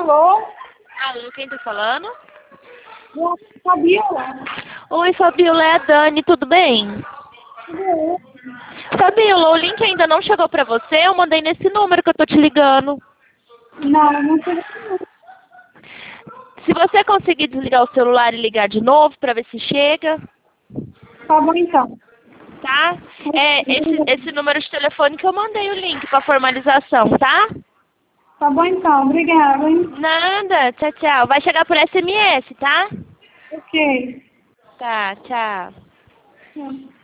Alô? Alô, quem tá falando? Fabiola. Oi, Fabiola, é a Dani, tudo bem? Fabiola, o link ainda não chegou pra você, eu mandei nesse número que eu tô te ligando. Não, não sei. Se você conseguir desligar o celular e ligar de novo pra ver se chega, Tá bom então. tá? Esse número de telefone que eu mandei o link pra formalização, tá? Tá bom então, obrigada, hein? Nada, tchau, tchau. Vai chegar por SMS, tá? Ok. Tá, tchau. Tchau.